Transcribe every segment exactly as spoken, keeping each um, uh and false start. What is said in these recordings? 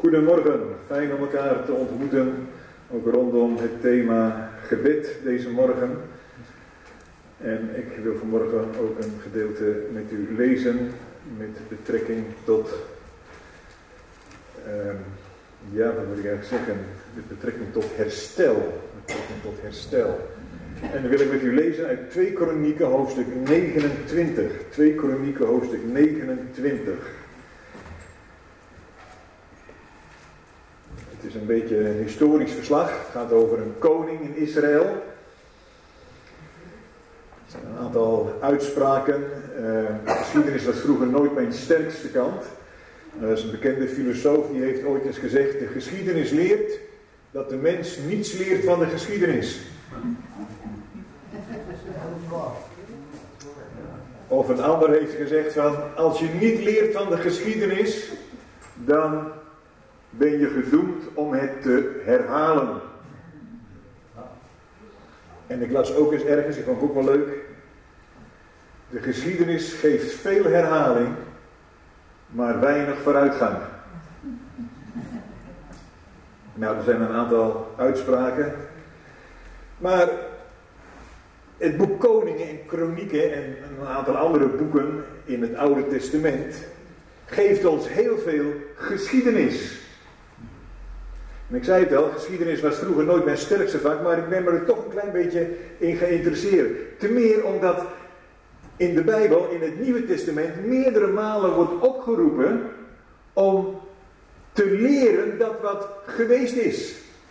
Goedemorgen, fijn om elkaar te ontmoeten, ook rondom het thema gebed deze morgen. En ik wil vanmorgen ook een gedeelte met u lezen met betrekking tot, uh, ja wat wil ik eigenlijk zeggen, met betrekking tot herstel. Met betrekking tot herstel. En dan wil ik met u lezen uit twee Kronieken hoofdstuk negenentwintig. twee Kronieken hoofdstuk negenentwintig. Het is een beetje een historisch verslag. Het gaat over een koning in Israël. Er zijn een aantal uitspraken. Uh, de geschiedenis was vroeger nooit mijn sterkste kant. Er is een bekende filosoof die heeft ooit eens gezegd: de geschiedenis leert dat de mens niets leert van de geschiedenis. Of een ander heeft gezegd van: als je niet leert van de geschiedenis, dan ben je gedoemd om het te herhalen. En ik las ook eens ergens, ik vond het ook wel leuk. De geschiedenis geeft veel herhaling, maar weinig vooruitgang. Nou, er zijn een aantal uitspraken. Maar het boek Koningen en Kronieken en een aantal andere boeken in het Oude Testament geeft ons heel veel geschiedenis. En ik zei het al, geschiedenis was vroeger nooit mijn sterkste vak, maar ik ben me er toch een klein beetje in geïnteresseerd. Ten meer omdat in de Bijbel, in het Nieuwe Testament, meerdere malen wordt opgeroepen om te leren dat wat geweest is.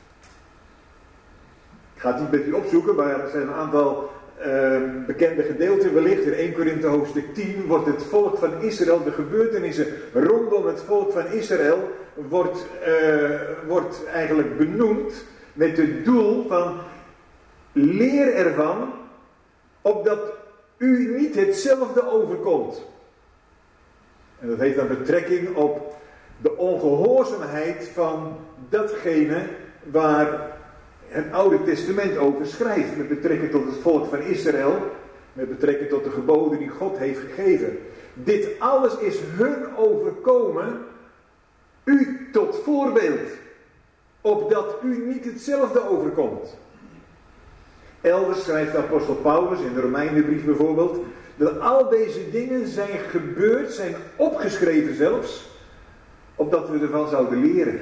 Ik ga het niet met u opzoeken, maar er zijn een aantal uh, bekende gedeelten. Wellicht in eerste Korinthe hoofdstuk tien wordt het volk van Israël, de gebeurtenissen rondom het volk van Israël, wordt, uh, wordt eigenlijk benoemd met het doel van: leer ervan, opdat u niet hetzelfde overkomt. En dat heeft dan betrekking op de ongehoorzaamheid van datgene waar het Oude Testament over schrijft, met betrekking tot het volk van Israël, met betrekking tot de geboden die God heeft gegeven. Dit alles is hun overkomen, u tot voorbeeld, opdat u niet hetzelfde overkomt. Elders schrijft de apostel Paulus, in de Romeinenbrief bijvoorbeeld, dat al deze dingen zijn gebeurd, zijn opgeschreven zelfs, opdat we ervan zouden leren.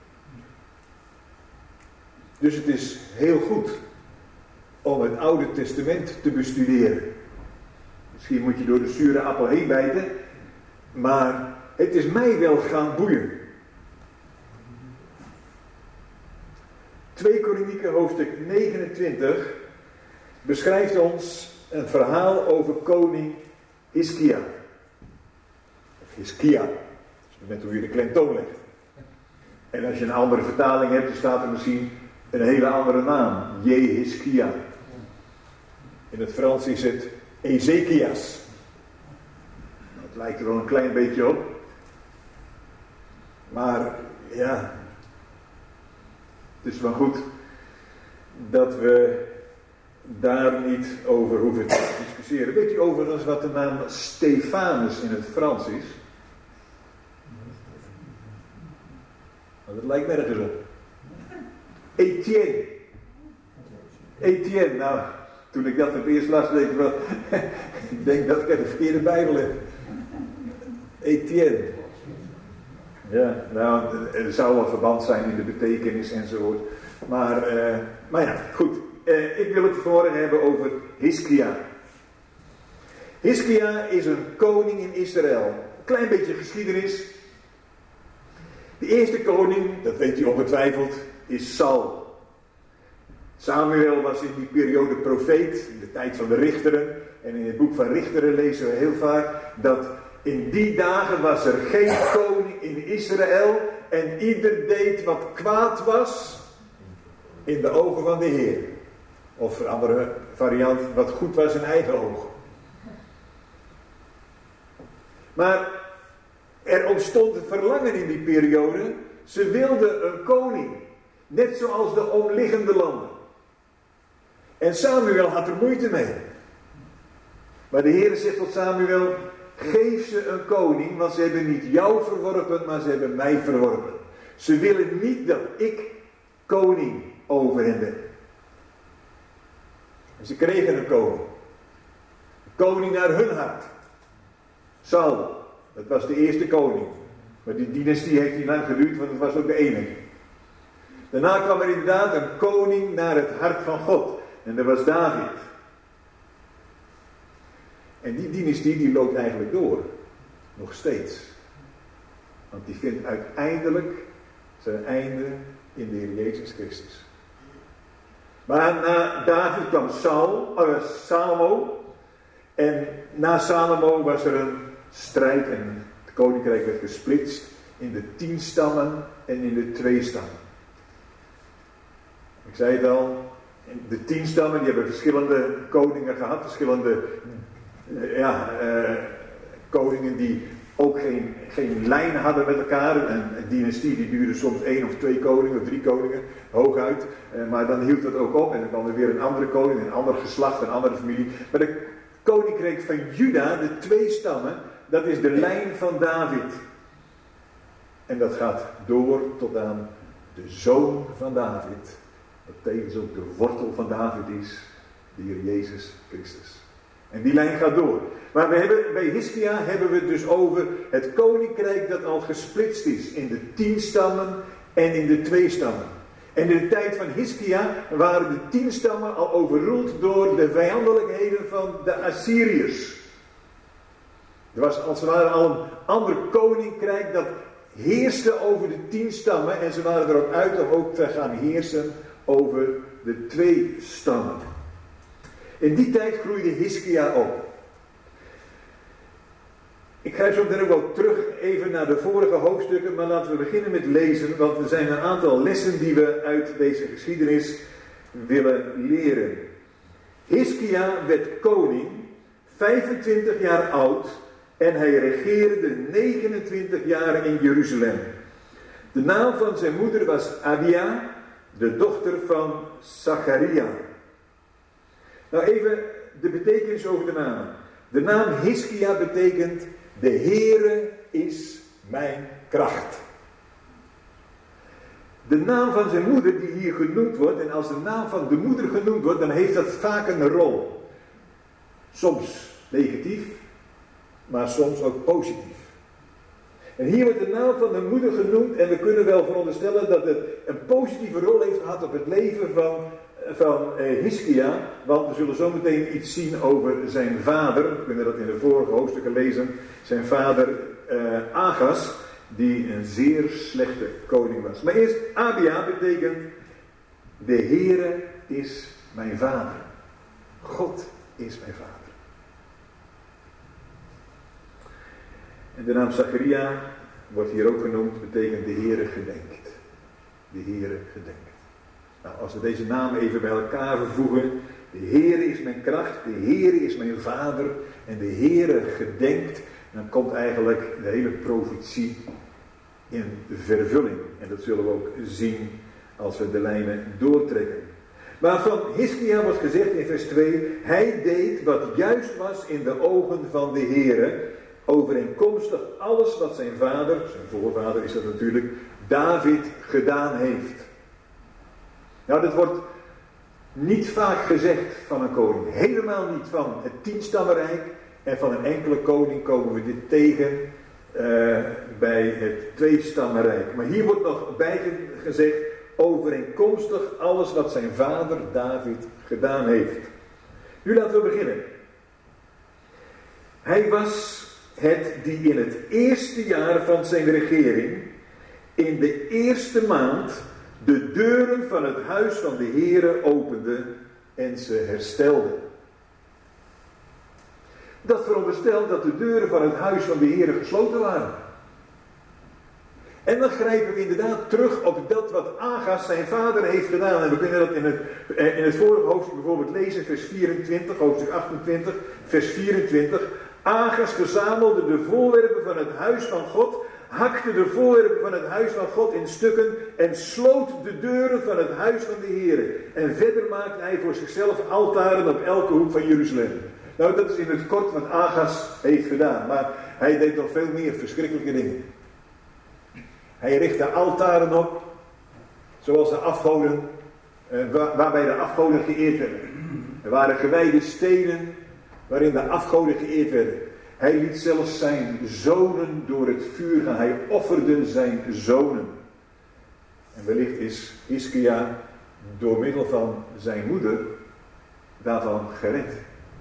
Dus het is heel goed om het Oude Testament te bestuderen. Misschien moet je door de zure appel heen bijten, maar het is mij wel gaan boeien. twee Kronieken hoofdstuk negenentwintig beschrijft ons een verhaal over koning Hiskia. Of Hiskia, dat is net hoe je de klemtoon legt. En als je een andere vertaling hebt, dan staat er misschien een hele andere naam. Jehiskia. In het Frans is het Ezekias. Het lijkt er wel een klein beetje op. Maar ja, het is wel goed dat we daar niet over hoeven te discussiëren. Weet u overigens wat de naam Stefanus in het Frans is? Dat lijkt nergens op. Etienne. Etienne, nou, toen ik dat voor het eerst las, denk ik wel, ik denk dat ik de verkeerde Bijbel heb. Etienne. Ja, nou, er zou wel verband zijn in de betekenis enzovoort. Maar, uh, maar ja, goed. Uh, ik wil het vanmorgen hebben over Hiskia. Hiskia is een koning in Israël. Een klein beetje geschiedenis. De eerste koning, dat weet u ongetwijfeld, is Saul. Samuel was in die periode profeet, in de tijd van de richteren. En in het boek van Richteren lezen we heel vaak dat in die dagen was er geen koning in Israël en ieder deed wat kwaad was in de ogen van de Heer. Of een andere variant, wat goed was in eigen ogen. Maar er ontstond een verlangen in die periode. Ze wilden een koning. Net zoals de omliggende landen. En Samuel had er moeite mee. Maar de Heer zegt tot Samuel: geef ze een koning, want ze hebben niet jou verworpen, maar ze hebben mij verworpen. Ze willen niet dat ik koning over hen ben. En ze kregen een koning. Een koning naar hun hart. Saul, dat was de eerste koning. Maar die dynastie heeft niet lang geduurd, want het was ook de enige. Daarna kwam er inderdaad een koning naar het hart van God. En dat was David. En die dynastie die loopt eigenlijk door. Nog steeds. Want die vindt uiteindelijk zijn einde in de Heer Jezus Christus. Maar na David kwam Saul, uh, Salomo. En na Salomo was er een strijd en het koninkrijk werd gesplitst in de tien stammen en in de twee stammen. Ik zei het al, de tien stammen die hebben verschillende koningen gehad, verschillende uh, ja, uh, koningen die ook geen, geen lijn hadden met elkaar. Een, een dynastie die duurde soms één of twee koningen, of drie koningen, hooguit. Uh, maar dan hield dat ook op en dan kwam er weer een andere koning, een ander geslacht, een andere familie. Maar de koninkrijk van Juda, de twee stammen, dat is de lijn van David. En dat gaat door tot aan de zoon van David. Wat tevens ook de wortel van David is, de Heer Jezus Christus. En die lijn gaat door. Maar we hebben, bij Hiskia hebben we het dus over het koninkrijk dat al gesplitst is in de tien stammen en in de twee stammen. En in de tijd van Hiskia waren de tien stammen al overroeld door de vijandelijkheden van de Assyriërs. Er was als het ware al een ander koninkrijk dat heerste over de tien stammen. En ze waren erop uit om ook te gaan heersen over de twee stammen. In die tijd groeide Hiskia op. Ik ga zo meteen ook wel terug even naar de vorige hoofdstukken, maar laten we beginnen met lezen, want er zijn een aantal lessen die we uit deze geschiedenis willen leren. Hiskia werd koning, vijfentwintig jaar oud, en hij regeerde negenentwintig jaar in Jeruzalem. De naam van zijn moeder was Abia, de dochter van Zacharia. Nou even de betekenis over de naam. De naam Hiskia betekent: de Heere is mijn kracht. De naam van zijn moeder die hier genoemd wordt, en als de naam van de moeder genoemd wordt, dan heeft dat vaak een rol. Soms negatief, maar soms ook positief. En hier wordt de naam van de moeder genoemd en we kunnen wel veronderstellen dat het een positieve rol heeft gehad op het leven van, van eh, Hiskia. Want we zullen zo meteen iets zien over zijn vader. We kunnen dat in de vorige hoofdstukken lezen. Zijn vader eh, Agas, die een zeer slechte koning was. Maar eerst, Abia betekent: de Heere is mijn vader. God is mijn vader. En de naam Zacharia wordt hier ook genoemd, betekent: de Heere gedenkt. De Heere gedenkt. Nou, als we deze namen even bij elkaar vervoegen: de Heere is mijn kracht, de Heere is mijn vader en de Heere gedenkt, dan komt eigenlijk de hele profetie in vervulling. En dat zullen we ook zien als we de lijnen doortrekken. Maar van Hiskia wordt gezegd in vers twee: hij deed wat juist was in de ogen van de Heere, overeenkomstig alles wat zijn vader, zijn voorvader is dat natuurlijk, David gedaan heeft. Nou, dat wordt niet vaak gezegd van een koning. Helemaal niet van het tienstammenrijk. En van een enkele koning komen we dit tegen uh, bij het tweestammenrijk. Maar hier wordt nog bij gezegd: overeenkomstig alles wat zijn vader David gedaan heeft. Nu laten we beginnen. Hij was het die in het eerste jaar van zijn regering, in de eerste maand, de deuren van het huis van de Heere opende en ze herstelde. Dat veronderstelt dat de deuren van het huis van de Heere gesloten waren. En dan grijpen we inderdaad terug op dat wat Agas zijn vader heeft gedaan. En we kunnen dat in het, in het vorige hoofdstuk bijvoorbeeld lezen, vers vierentwintig, hoofdstuk achtentwintig, vers vierentwintig. Agas verzamelde de voorwerpen van het huis van God, hakte de voorwerpen van het huis van God in stukken en sloot de deuren van het huis van de Heere. En verder maakte hij voor zichzelf altaren op elke hoek van Jeruzalem. Nou, dat is in het kort wat Agas heeft gedaan, maar hij deed nog veel meer verschrikkelijke dingen. Hij richtte altaren op, zoals de afgoden, eh, waar, waarbij de afgoden geëerd werden. Er waren gewijde stenen waarin de afgoden geëerd werden. Hij liet zelfs zijn zonen door het vuur gaan. Hij offerde zijn zonen. En wellicht is Hiskia door middel van zijn moeder daarvan gered.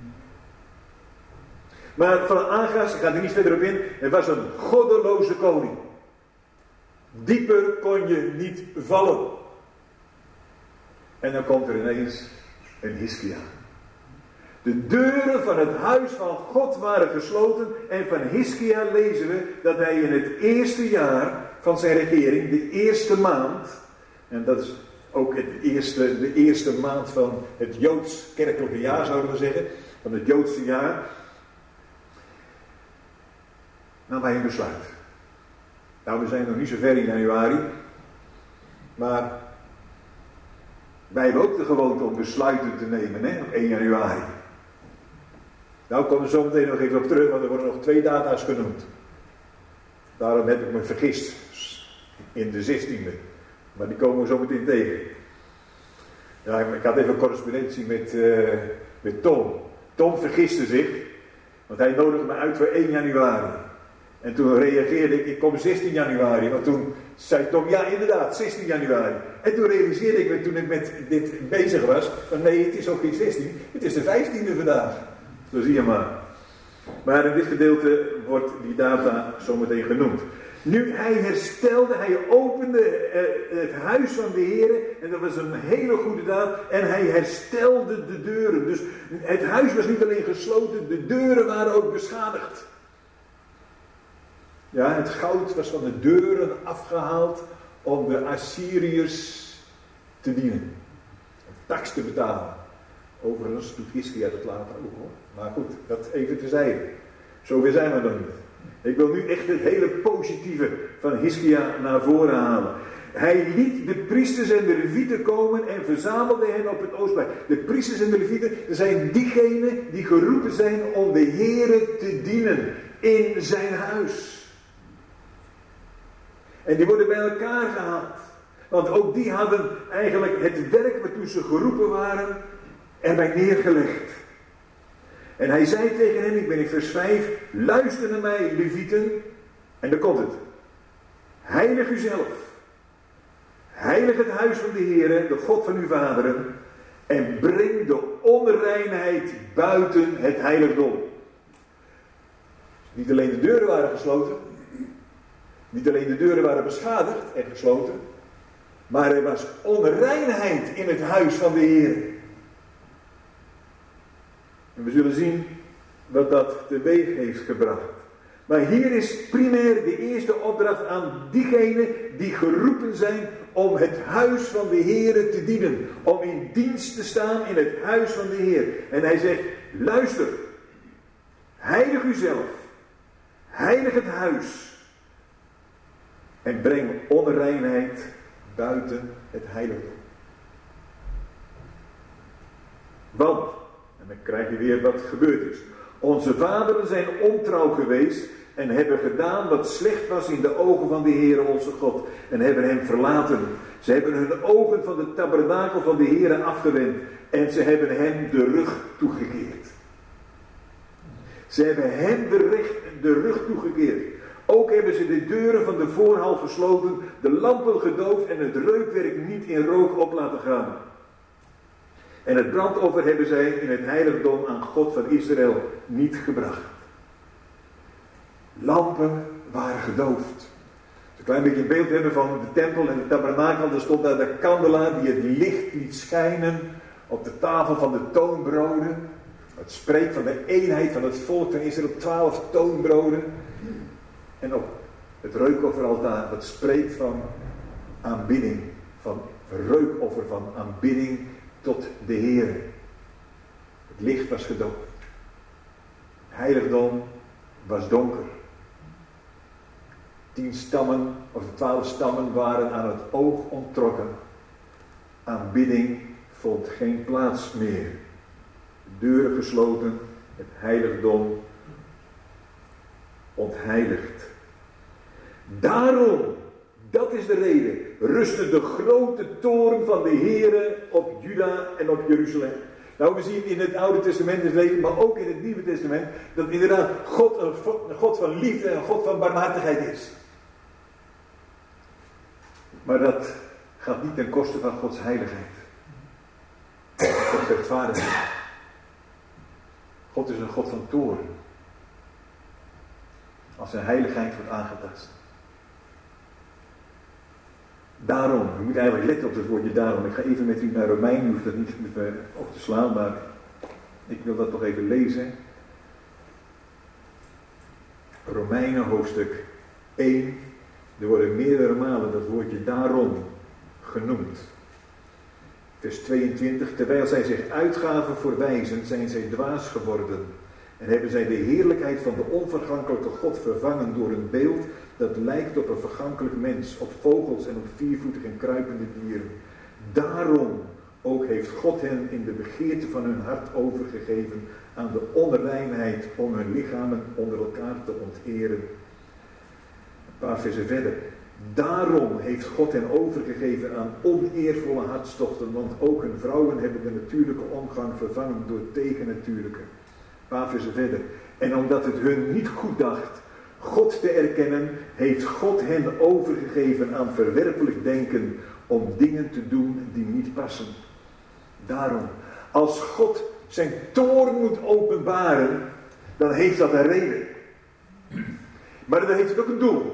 Maar van Agas, ik ga er niet verder op in, het was een goddeloze koning. Dieper kon je niet vallen. En dan komt er ineens een Hiskia. De deuren van het huis van God waren gesloten en van Hiskia lezen we dat hij in het eerste jaar van zijn regering, de eerste maand, en dat is ook het eerste, de eerste maand van het Joods kerkelijke jaar, zouden we zeggen, van het Joodse jaar, nam hij een besluit. Nou, we zijn nog niet zo ver in januari, maar wij hebben ook de gewoonte om besluiten te nemen, hè, op één januari. Nou, ik kom er zo meteen nog even op terug, want er worden nog twee data's genoemd. Daarom heb ik me vergist in de zestiende. Maar die komen we zo meteen tegen. Ja, ik had even correspondentie met, uh, met Tom. Tom vergiste zich, want hij nodigde me uit voor één januari. En toen reageerde ik, ik kom zestien januari. Want toen zei Tom, ja inderdaad, zestien januari. En toen realiseerde ik me, toen ik met dit bezig was, van nee, het is ook geen zestien, het is de vijftiende vandaag. Zo zie je maar. Maar in dit gedeelte wordt die data zometeen genoemd. Nu hij herstelde, hij opende eh, het huis van de Heer. En dat was een hele goede daad. En hij herstelde de deuren. Dus het huis was niet alleen gesloten, de deuren waren ook beschadigd. Ja, het goud was van de deuren afgehaald om de Assyriërs te dienen. Een tax te betalen. Overigens doet Hiskia dat later ook hoor. Maar goed, dat even terzijde. Zover zijn we nog niet. Ik wil nu echt het hele positieve van Hiskia naar voren halen. Hij liet de priesters en de levieten komen en verzamelde hen op het oostplein. De priesters en de levieten zijn diegenen die geroepen zijn om de Heere te dienen in zijn huis. En die worden bij elkaar gehaald. Want ook die hadden eigenlijk het werk waartoe ze geroepen waren erbij neergelegd. En hij zei tegen hen, ik ben in vers vijf, luister naar mij, levieten. En dan komt het. Heilig uzelf. Heilig het huis van de Heere, de God van uw vaderen. En breng de onreinheid buiten het heiligdom. Niet alleen de deuren waren gesloten. Niet alleen de deuren waren beschadigd en gesloten. Maar er was onreinheid in het huis van de Heere. En we zullen zien wat dat teweeg heeft gebracht. Maar hier is primair de eerste opdracht aan diegenen die geroepen zijn om het huis van de Heere te dienen. Om in dienst te staan in het huis van de Heer. En hij zegt, luister, heilig uzelf, heilig het huis. En breng onreinheid buiten het heiligdom. Want, en dan krijg je weer wat gebeurd is. Onze vaderen zijn ontrouw geweest en hebben gedaan wat slecht was in de ogen van de Heere onze God. En hebben hem verlaten. Ze hebben hun ogen van de tabernakel van de Heere afgewend. En ze hebben hem de rug toegekeerd. Ze hebben hem de, recht, de rug toegekeerd. Ook hebben ze de deuren van de voorhal gesloten, de lampen gedoofd en het reukwerk niet in rook op laten gaan. En het brandoffer hebben zij in het heiligdom aan God van Israël niet gebracht. Lampen waren gedoofd. Een klein beetje een beeld hebben van de tempel en de tabernakel. Er stond daar de kandelaar die het licht liet schijnen op de tafel van de toonbroden. Het spreekt van de eenheid van het volk van Israël. Twaalf toonbroden. En op het reukofferaltaar, dat spreekt van aanbidding. Van reukoffer, van aanbidding tot de Heer. Het licht was gedoofd. Het heiligdom was donker. Tien stammen, of de twaalf stammen waren aan het oog onttrokken. Aanbidding vond geen plaats meer. De deuren gesloten, het heiligdom ontheiligd. Daarom Dat is de reden. Rustte de grote toorn van de Heere op Juda en op Jeruzalem. Nou, we zien in het Oude Testament dus lezen, maar ook in het Nieuwe Testament, dat inderdaad God een God van liefde en een God van barmhartigheid is. Maar dat gaat niet ten koste van Gods heiligheid. Gods rechtvaardigheid. God is een God van toorn. Als zijn heiligheid wordt aangetast. Daarom, u moet eigenlijk letten op het woordje daarom. Ik ga even met u naar Romeinen, u hoeft dat niet met me op te slaan, maar ik wil dat toch even lezen. Romeinen hoofdstuk één. Er worden meerdere malen dat woordje daarom genoemd. Vers tweeëntwintig. Terwijl zij zich uitgaven voor wijzen, zijn zij dwaas geworden. En hebben zij de heerlijkheid van de onvergankelijke God vervangen door een beeld dat lijkt op een vergankelijk mens, op vogels en op viervoetige en kruipende dieren. Daarom ook heeft God hen in de begeerte van hun hart overgegeven aan de onreinheid om hun lichamen onder elkaar te onteren. Een paar versen verder. Daarom heeft God hen overgegeven aan oneervolle hartstochten, want ook hun vrouwen hebben de natuurlijke omgang vervangen door tegennatuurlijke. Een paar versen verder. En omdat het hun niet goed dacht God te erkennen, heeft God hen overgegeven aan verwerpelijk denken om dingen te doen die niet passen. Daarom, als God zijn toorn moet openbaren, dan heeft dat een reden. Maar dan heeft het ook een doel.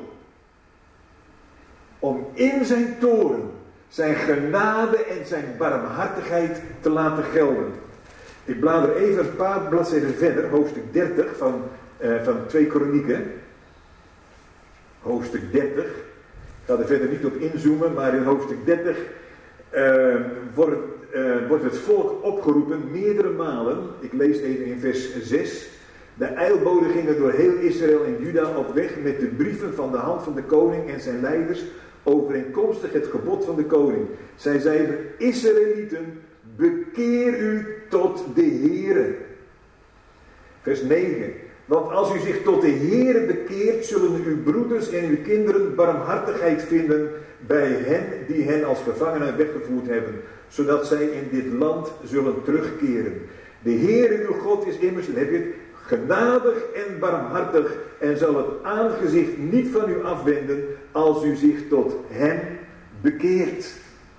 Om in zijn toorn zijn genade en zijn barmhartigheid te laten gelden. Ik blader even een paar bladzijden verder, hoofdstuk dertig van, uh, van twee Kronieken. Hoofdstuk dertig. Ik ga er verder niet op inzoomen, maar in hoofdstuk dertig uh, wordt, uh, wordt het volk opgeroepen meerdere malen. Ik lees even in vers zes. De ijlboden gingen door heel Israël en Juda op weg met de brieven van de hand van de koning en zijn leiders, overeenkomstig het gebod van de koning. Zij zeiden: Israëlieten, bekeer u tot de Heere. Vers negen. Want als u zich tot de Heere bekeert, zullen uw broeders en uw kinderen barmhartigheid vinden bij hen die hen als gevangenen weggevoerd hebben, zodat zij in dit land zullen terugkeren. De Heere uw God is immers, dan heb je het, genadig en barmhartig en zal het aangezicht niet van u afwenden als u zich tot hem bekeert.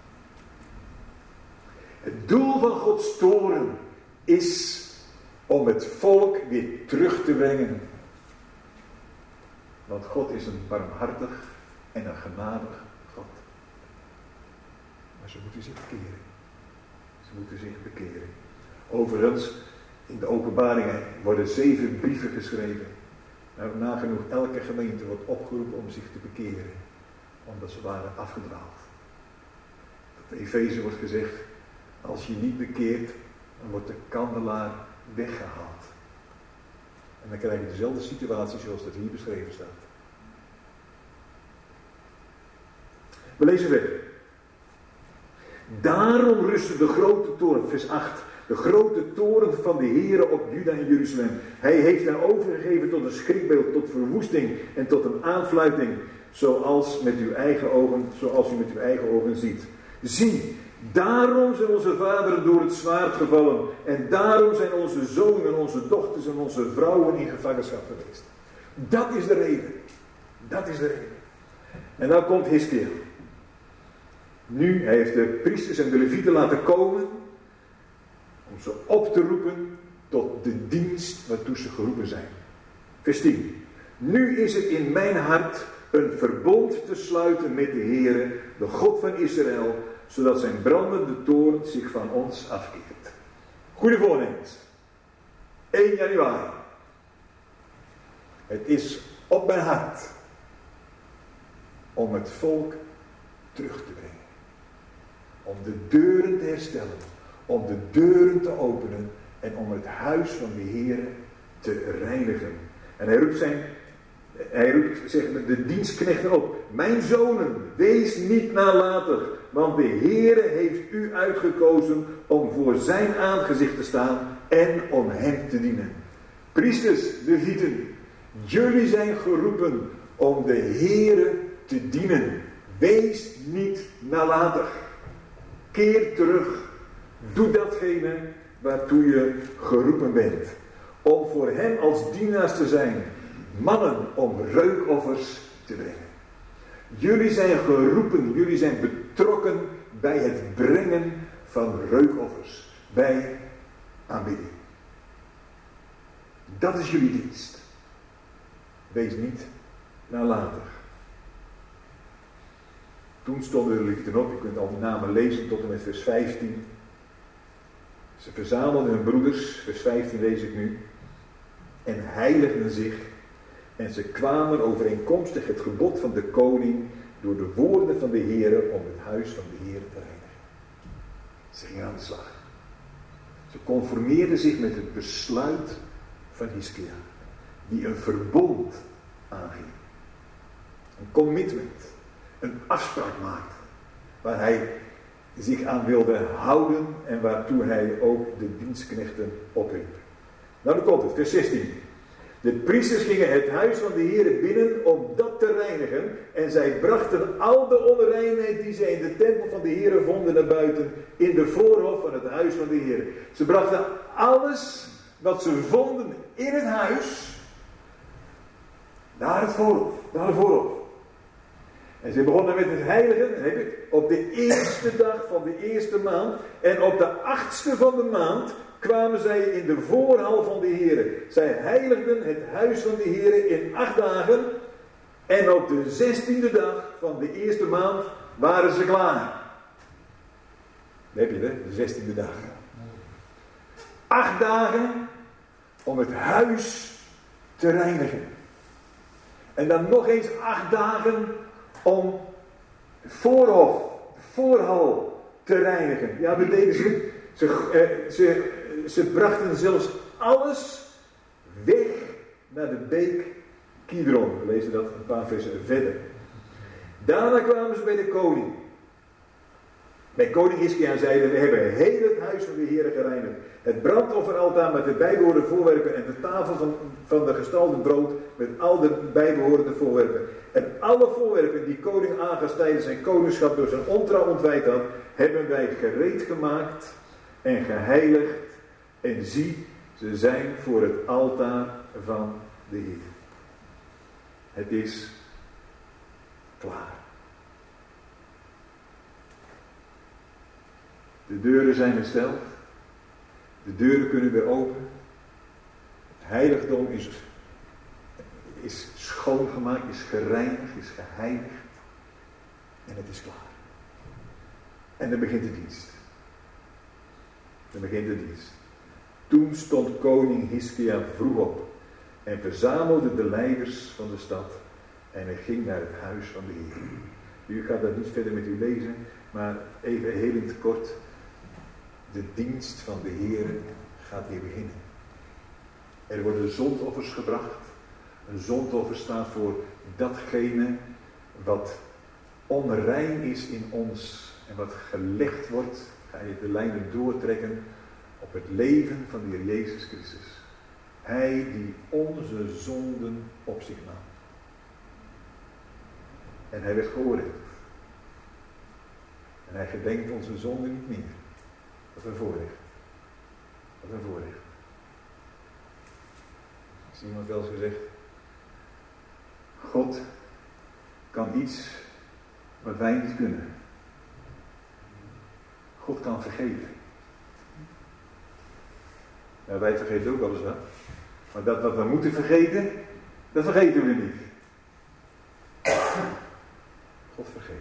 Het doel van Gods toorn is om het volk weer terug te brengen. Want God is een barmhartig en een genadig God. Maar ze moeten zich bekeren. Ze moeten zich bekeren. Overigens, in de openbaringen worden zeven brieven geschreven. Nou, nagenoeg elke gemeente wordt opgeroepen om zich te bekeren. Omdat ze waren afgedwaald. Tot Efeze wordt gezegd, als je niet bekeert, dan wordt de kandelaar weggehaald. En dan krijg je dezelfde situatie zoals dat hier beschreven staat. We lezen verder. Daarom rustte de grote toorn, vers acht. De grote toorn van de Heere op Juda en Jeruzalem. Hij heeft hen overgegeven tot een schrikbeeld, tot verwoesting en tot een aanfluiting. Zoals, met uw eigen ogen, zoals u met uw eigen ogen ziet. Zie, daarom zijn onze vaderen door het zwaard gevallen. En daarom zijn onze zonen, onze dochters en onze vrouwen in gevangenschap geweest. Dat is de reden. Dat is de reden. En dan komt Hiskiel. Nu, hij heeft de priesters en de levieten laten komen om ze op te roepen tot de dienst waartoe ze geroepen zijn. Vers tien. Nu is het in mijn hart een verbond te sluiten met de Heere, de God van Israël, zodat zijn brandende toorn zich van ons afkeert. Goede voornemens. één januari. Het is op mijn hart om het volk terug te brengen. Om de deuren te herstellen. Om de deuren te openen. En om het huis van de Heere te reinigen. En hij roept zijn... Hij roept zeg, de dienstknechten op. Mijn zonen, wees niet nalatig. Want de Heere heeft u uitgekozen om voor zijn aangezicht te staan en om hem te dienen. Priesters, levieten, jullie zijn geroepen om de Heere te dienen. Wees niet nalatig. Keer terug. Doe datgene waartoe je geroepen bent. Om voor hem als dienaars te zijn. Mannen om reukoffers te brengen. Jullie zijn geroepen, jullie zijn betrokken bij het brengen van reukoffers. Bij aanbidding. Dat is jullie dienst. Wees niet nalatig. Toen stonden de liefden op, je kunt al die namen lezen tot en met vers vijftien. Ze verzamelden hun broeders, vers vijftien lees ik nu, en heiligden zich. En ze kwamen overeenkomstig het gebod van de koning door de woorden van de Heere om het huis van de Heere te reinigen. Ze gingen aan de slag. Ze conformeerden zich met het besluit van Hiskia, die een verbond aanging. Een commitment, een afspraak maakte, waar hij zich aan wilde houden en waartoe hij ook de dienstknechten opriep. Nou, dan komt het, vers zestien. De priesters gingen het huis van de Heere binnen om dat te reinigen. En zij brachten al de onreinheid die zij in de tempel van de Heere vonden naar buiten. In de voorhof van het huis van de Heere. Ze brachten alles wat ze vonden in het huis. Naar het voorhof. Naar de voorhof. En ze begonnen met het heiligen. Heb ik, op de eerste dag van de eerste maand. En op de achtste van de maand kwamen zij in de voorhal van de Heere. Zij heiligden het huis van de Heere in acht dagen. En op de zestiende dag van de eerste maand waren ze klaar. Daar heb je het, de zestiende dag. Acht dagen om het huis te reinigen. En dan nog eens acht dagen om het voorhof, de voorhal te reinigen. Ja, wat deden ze? Ze, eh, ze, ze brachten zelfs alles weg naar de beek Kidron. We lezen dat een paar versen verder. Daarna kwamen ze bij de koning. Bij koning Hiskia zeiden: we hebben heel het huis van de Heere gereinigd. Het brandofferaltaar met de bijbehorende voorwerpen en de tafel van, van de gestalde brood met al de bijbehorende voorwerpen. En alle voorwerpen die koning Agas tijdens zijn koningschap door zijn ontrouw ontwijd had, hebben wij gereed gemaakt en geheiligd. En zie, ze zijn voor het altaar van de Heer. Het is klaar. De deuren zijn hersteld. De deuren kunnen weer open. Het heiligdom is, is schoongemaakt, is gereinigd, is geheiligd. En het is klaar. En dan begint de dienst. Dan begint de dienst. Toen stond koning Hiskia vroeg op en verzamelde de leiders van de stad en hij ging naar het huis van de Heer. U gaat dat niet verder met u lezen, maar even heel in het kort. De dienst van de Heer gaat weer beginnen. Er worden zondoffers gebracht. Een zondoffer staat voor datgene wat onrein is in ons en wat gelegd wordt. Ga je de lijnen doortrekken op het leven van de Heer Jezus Christus. Hij die onze zonden op zich nam. En hij werd geoordeeld. En hij gedenkt onze zonden niet meer. Wat een voorrecht. Wat een voorrecht. Is iemand wel eens gezegd: God kan iets wat wij niet kunnen. God kan vergeten. Ja, wij vergeten ook wel eens wat. Maar dat wat we moeten vergeten, dat vergeten we niet. God vergeet.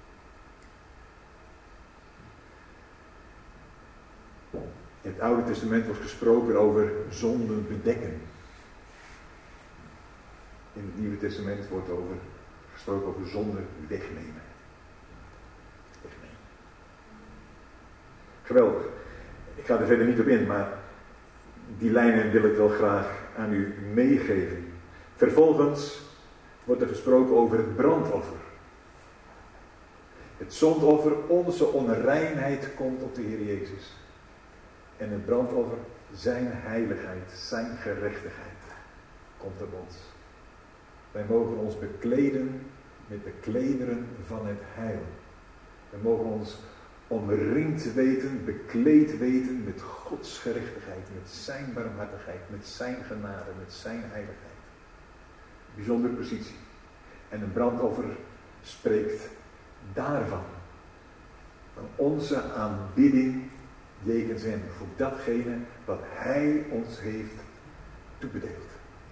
In het Oude Testament wordt gesproken over zonden bedekken. In het Nieuwe Testament wordt over, gesproken over zonden wegnemen. Wegnemen. Geweldig. Ik ga er verder niet op in, maar die lijnen wil ik wel graag aan u meegeven. Vervolgens wordt er gesproken over het brandoffer. Het zondoffer, onze onreinheid komt op de Heer Jezus. En het brandoffer, zijn heiligheid, zijn gerechtigheid, komt op ons. Wij mogen ons bekleden met de klederen van het heil. We mogen ons omringd weten, bekleed weten met Gods gerechtigheid, met zijn barmhartigheid, met zijn genade, met zijn heiligheid. Bijzondere positie. En een brandoffer spreekt daarvan. Van onze aanbidding jegens hem, voor datgene wat hij ons heeft toebedeeld.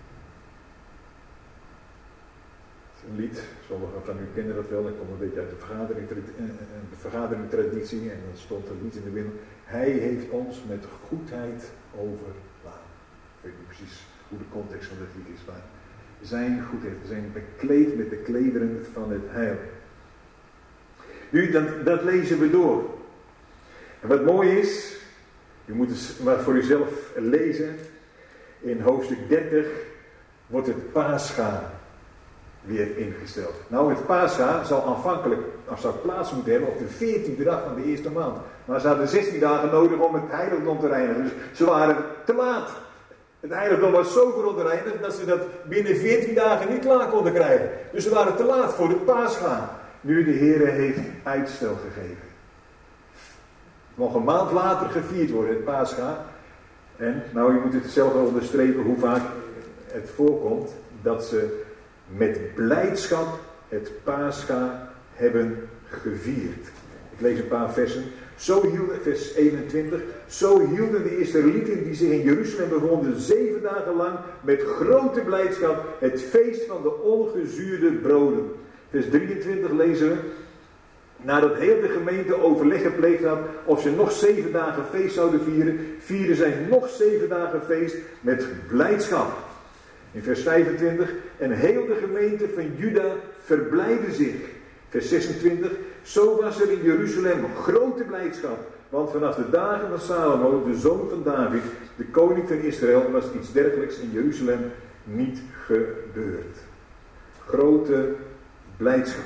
Een lied, sommigen van u kennen dat wel, ik kom een beetje uit de vergadering, de vergaderingtraditie en dan stond een lied in de wind. Hij heeft ons met goedheid overladen. Ik weet niet precies hoe de context van dit lied is, maar zijn goedheid, we zijn bekleed met de klederen van het heil. Nu, dat, dat lezen we door. En wat mooi is, u moet het maar voor uzelf lezen, in hoofdstuk dertig wordt het Pascha weer ingesteld. Nou, het Pascha zou aanvankelijk zou plaats moeten hebben op de veertiende dag van de eerste maand. Maar ze hadden zestien dagen nodig om het heiligdom te reinigen. Dus ze waren te laat. Het heiligdom was zo verontreinigd dat ze dat binnen veertien dagen niet klaar konden krijgen. Dus ze waren te laat voor het Pascha. Nu de Heere heeft uitstel gegeven. Nog een maand later gevierd worden, het Pascha. En, nou, je moet het zelf wel onderstrepen hoe vaak het voorkomt dat ze met blijdschap het Pascha hebben gevierd. Ik lees een paar versen. Zo hielden, vers eenentwintig, zo hielden de Israëlieten die zich in Jeruzalem bevonden zeven dagen lang met grote blijdschap het feest van de ongezuurde broden. Vers drieëntwintig lezen we, nadat heel de gemeente overleg gepleegd had of ze nog zeven dagen feest zouden vieren, vierden zij nog zeven dagen feest met blijdschap. In vers vijfentwintig, en heel de gemeente van Juda verblijde zich. Vers zesentwintig, zo was er in Jeruzalem grote blijdschap, want vanaf de dagen van Salomo, de zoon van David, de koning van Israël, was iets dergelijks in Jeruzalem niet gebeurd. Grote blijdschap.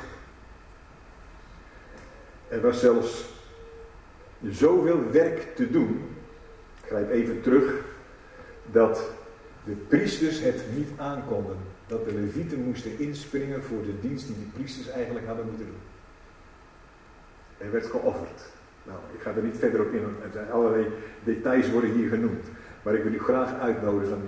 Er was zelfs zoveel werk te doen, ik grijp even terug, dat de priesters het niet aankonden. Dat de levieten moesten inspringen voor de dienst die de priesters eigenlijk hadden moeten doen. Er werd geofferd. Nou, ik ga er niet verder op in, er zijn allerlei details worden hier genoemd. Maar ik wil u graag uitnodigen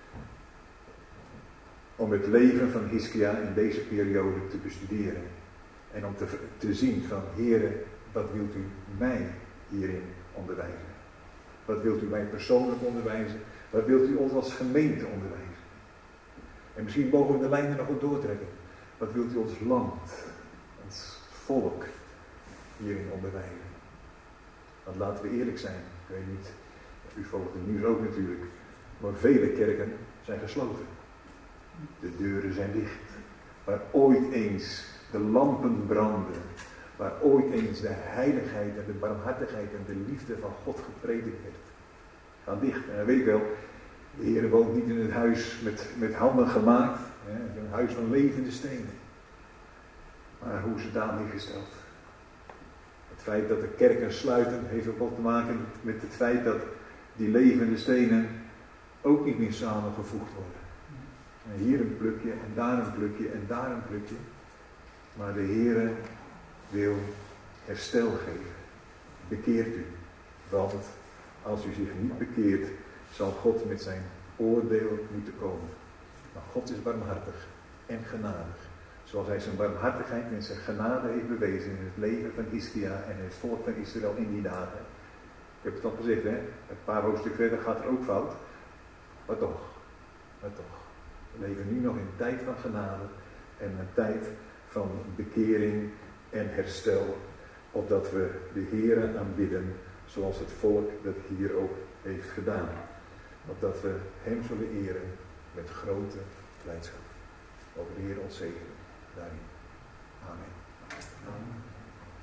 om het leven van Hiskia in deze periode te bestuderen. En om te, te zien van, Heere, wat wilt u mij hierin onderwijzen? Wat wilt u mij persoonlijk onderwijzen? Wat wilt u ons als gemeente onderwijzen? En misschien mogen we de lijnen nog wat doortrekken. Wat wilt u ons land, ons volk hierin onderwijzen? Want laten we eerlijk zijn, ik weet niet, u volgt het nieuws ook natuurlijk, maar vele kerken zijn gesloten. De deuren zijn dicht. Waar ooit eens de lampen branden, waar ooit eens de heiligheid en de barmhartigheid en de liefde van God gepredikt werd, gaan dicht. En dan weet ik wel, de Heer woont niet in het huis met, met handen gemaakt, hè, een huis van levende stenen. Maar hoe is het daar neergesteld? Het feit dat de kerken sluiten heeft ook wel te maken met het feit dat die levende stenen ook niet meer samengevoegd worden. En hier een plukje en daar een plukje en daar een plukje. Maar de Heer wil herstel geven. Bekeert u. Want als u zich niet bekeert, zal God met zijn oordeel moeten komen. Maar God is barmhartig en genadig. Zoals hij zijn barmhartigheid en zijn genade heeft bewezen in het leven van Hiskia en het volk van Israël in die dagen. Ik heb het al gezegd, hè? Een paar hoofdstukken verder gaat er ook fout. Maar toch, maar toch. We leven nu nog in een tijd van genade en een tijd van bekering en herstel. Opdat we de Heere aanbidden zoals het volk dat hier ook heeft gedaan. Opdat we hem zullen eren met grote blijdschap. Mogen de Heer ons zegenen daarin. Amen. Amen.